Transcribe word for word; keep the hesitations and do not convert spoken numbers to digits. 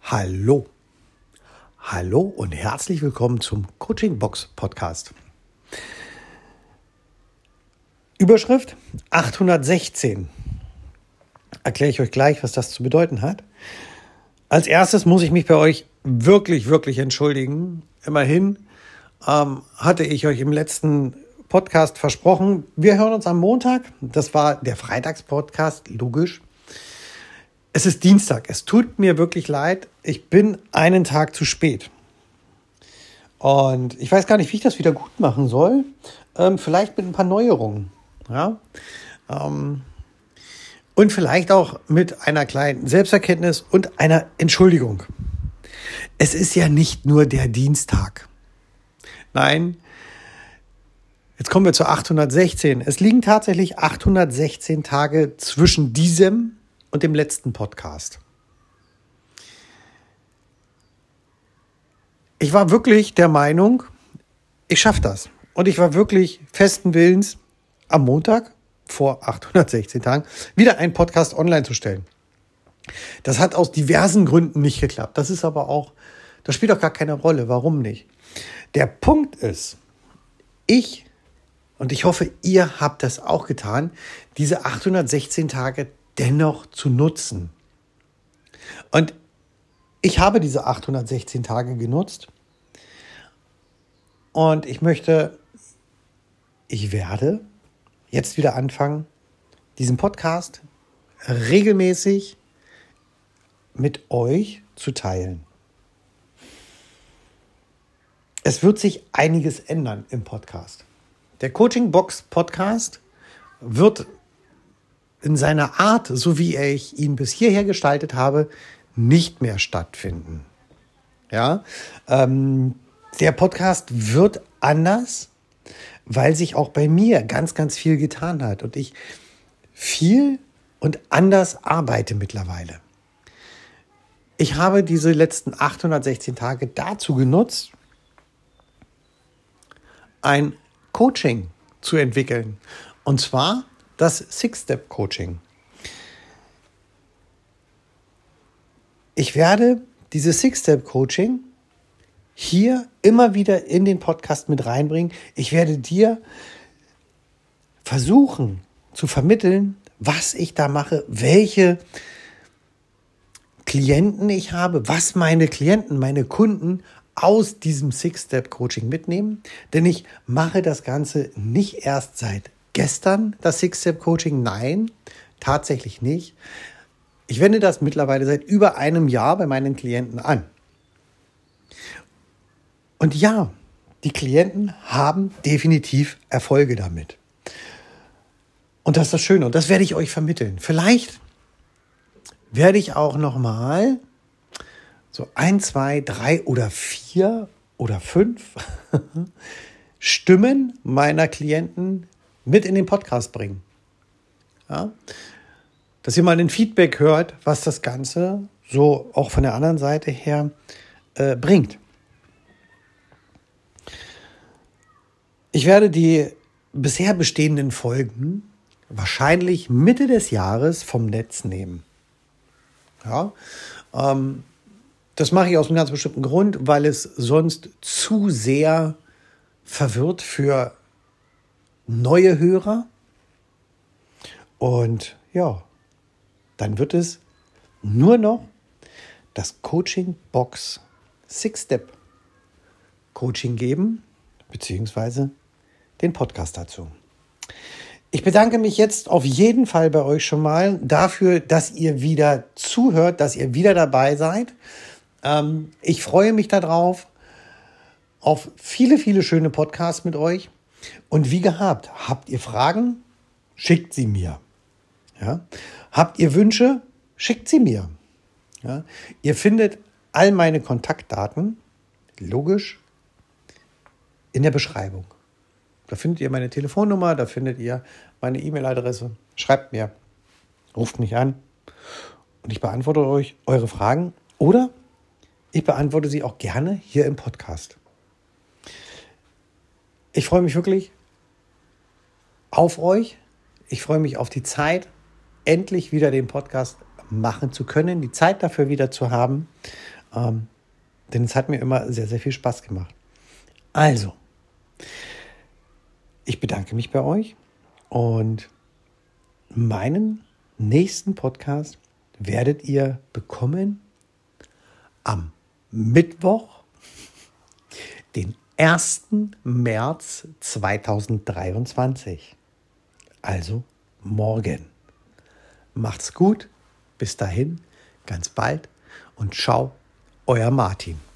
Hallo, hallo und herzlich willkommen zum Coaching Box Podcast. Überschrift achthundertsechzehn. Erkläre ich euch gleich, was das zu bedeuten hat. Als erstes muss ich mich bei euch wirklich, wirklich entschuldigen. Immerhin ähm, hatte ich euch im letzten Podcast versprochen, wir hören uns am Montag. Das war der Freitagspodcast, logisch. Es ist Dienstag. Es tut mir wirklich leid. Ich bin einen Tag zu spät. Und ich weiß gar nicht, wie ich das wieder gut machen soll. Ähm, vielleicht mit ein paar Neuerungen. Ja? Ähm, und vielleicht auch mit einer kleinen Selbsterkenntnis und einer Entschuldigung. Es ist ja nicht nur der Dienstag. Nein, jetzt kommen wir zu achthundertsechzehn. Es liegen tatsächlich achthundertsechzehn Tage zwischen diesem und dem letzten Podcast. Ich war wirklich der Meinung, ich schaffe das. Und ich war wirklich festen Willens, am Montag vor achthundertsechzehn Tagen wieder einen Podcast online zu stellen. Das hat aus diversen Gründen nicht geklappt. Das ist aber auch, das spielt auch gar keine Rolle. Warum nicht? Der Punkt ist, ich, und ich hoffe, ihr habt das auch getan, diese achthundertsechzehn Tage dennoch zu nutzen. Und ich habe diese achthundertsechzehn Tage genutzt und ich möchte, ich werde jetzt wieder anfangen, diesen Podcast regelmäßig mit euch zu teilen. Es wird sich einiges ändern im Podcast. Der Coaching Box Podcast wird in seiner Art, so wie ich ihn bis hierher gestaltet habe, nicht mehr stattfinden. Ja, ähm, der Podcast wird anders, weil sich auch bei mir ganz, ganz viel getan hat und ich viel und anders arbeite mittlerweile. Ich habe diese letzten achthundertsechzehn Tage dazu genutzt, ein Coaching zu entwickeln. Und zwar das Six-Step-Coaching. Ich werde dieses Six-Step-Coaching hier immer wieder in den Podcast mit reinbringen. Ich werde dir versuchen zu vermitteln, was ich da mache, welche Klienten ich habe, was meine Klienten, meine Kunden aus diesem Six-Step-Coaching mitnehmen. Denn ich mache das Ganze nicht erst seit gestern, das Six-Step-Coaching. Nein, tatsächlich nicht. Ich wende das mittlerweile seit über einem Jahr bei meinen Klienten an. Und ja, die Klienten haben definitiv Erfolge damit. Und das ist das Schöne und das werde ich euch vermitteln. Vielleicht werde ich auch noch mal so ein, zwei, drei oder vier oder fünf Stimmen meiner Klienten mit in den Podcast bringen. Ja? Dass ihr mal ein Feedback hört, was das Ganze so auch von der anderen Seite her äh, bringt. Ich werde die bisher bestehenden Folgen wahrscheinlich Mitte des Jahres vom Netz nehmen. Ja, ähm, das mache ich aus einem ganz bestimmten Grund, weil es sonst zu sehr verwirrt für neue Hörer. Und ja, dann wird es nur noch das Coaching Box Six-Step Coaching geben, beziehungsweise den Podcast dazu. Ich bedanke mich jetzt auf jeden Fall bei euch schon mal dafür, dass ihr wieder zuhört, dass ihr wieder dabei seid. Ähm, ich freue mich darauf, auf viele, viele schöne Podcasts mit euch. Und wie gehabt, habt ihr Fragen? Schickt sie mir. Ja? Habt ihr Wünsche? Schickt sie mir. Ja? Ihr findet all meine Kontaktdaten, logisch, in der Beschreibung. Da findet ihr meine Telefonnummer, da findet ihr meine E-Mail-Adresse. Schreibt mir, ruft mich an und ich beantworte euch eure Fragen oder ich beantworte sie auch gerne hier im Podcast. Ich freue mich wirklich auf euch. Ich freue mich auf die Zeit, endlich wieder den Podcast machen zu können, die Zeit dafür wieder zu haben. Ähm, denn es hat mir immer sehr, sehr viel Spaß gemacht. Also, ich bedanke mich bei euch und meinen nächsten Podcast werdet ihr bekommen am Mittwoch, den ersten März zweitausenddreiundzwanzig. Also morgen. Macht's gut. Bis dahin, ganz bald und ciao, euer Martin.